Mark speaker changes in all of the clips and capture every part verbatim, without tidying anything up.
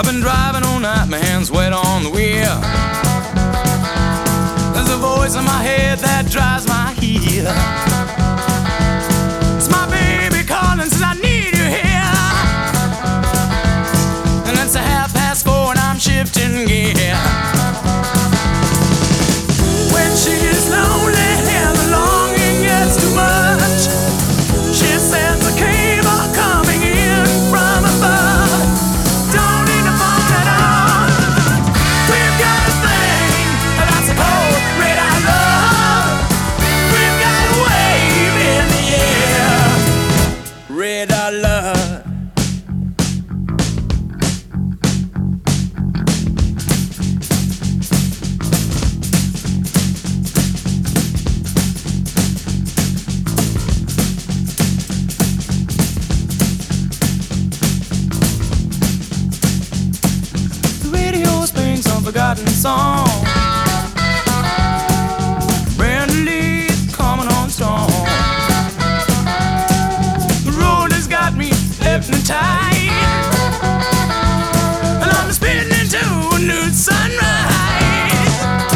Speaker 1: I've been driving all night, my hands wet on the wheel. There's a voice in my head that drives my heel. It's my baby calling, says I need you here. And it's a half past four and I'm shifting gear. When she's lonely and the longing gets too much, she sends a cable coming in from above. Don't need a phone at all. We've got a thing that's a cold red I love. We've got a wave in the air, red I love. Forgotten song. Brand new leaf coming on strong. The road has got me hypnotized, and I'm spinning into a new sunrise.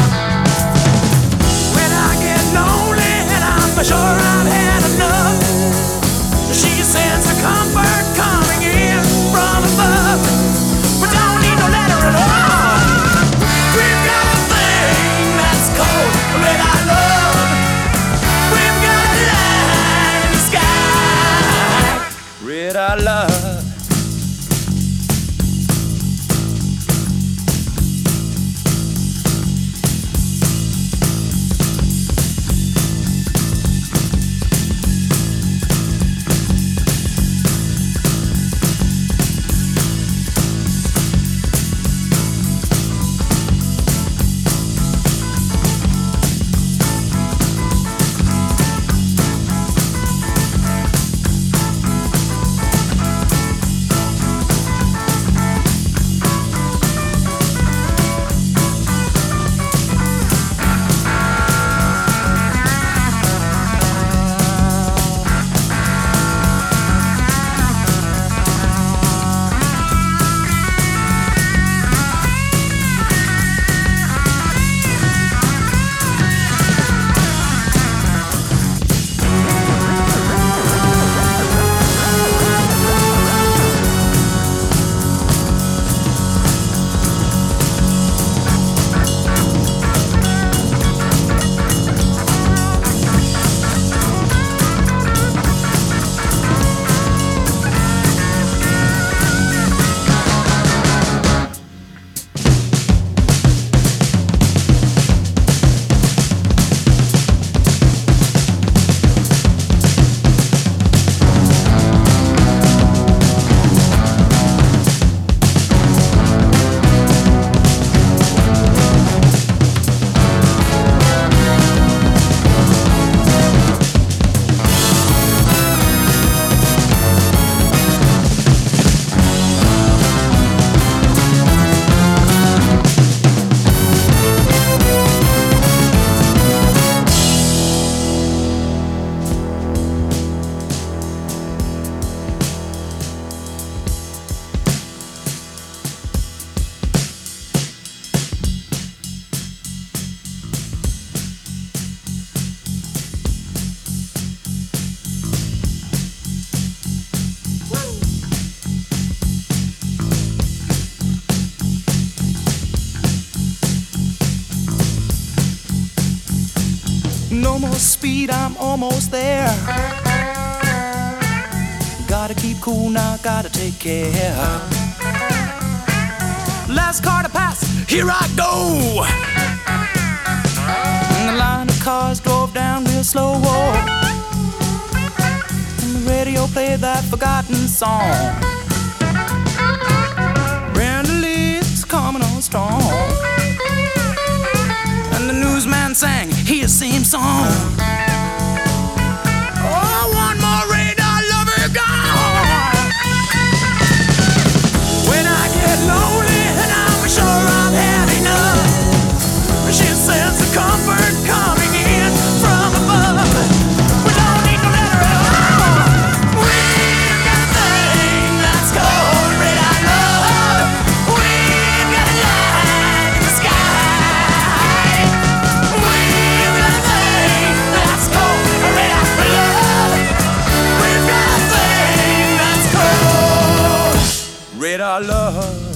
Speaker 1: When I get lonely and I'm sure I've had enough, she sends a comfort coming in from above. But don't need no letter at all. Red I love. We've got a light in the sky, red I love. No more speed, I'm almost there. Gotta keep cool now, gotta take care. Last car to pass, here I go. And the line of cars drove down real slow. And the radio played that forgotten song. Brand new leaves coming on strong. And the newsman sang his same song. Oh, one more radar lover gone. When I get lonely and I'm sure I've had enough, she sends a comfort coming in from above. We don't need no letter at all. We've got a thing that's called red I love. We celebrate our love.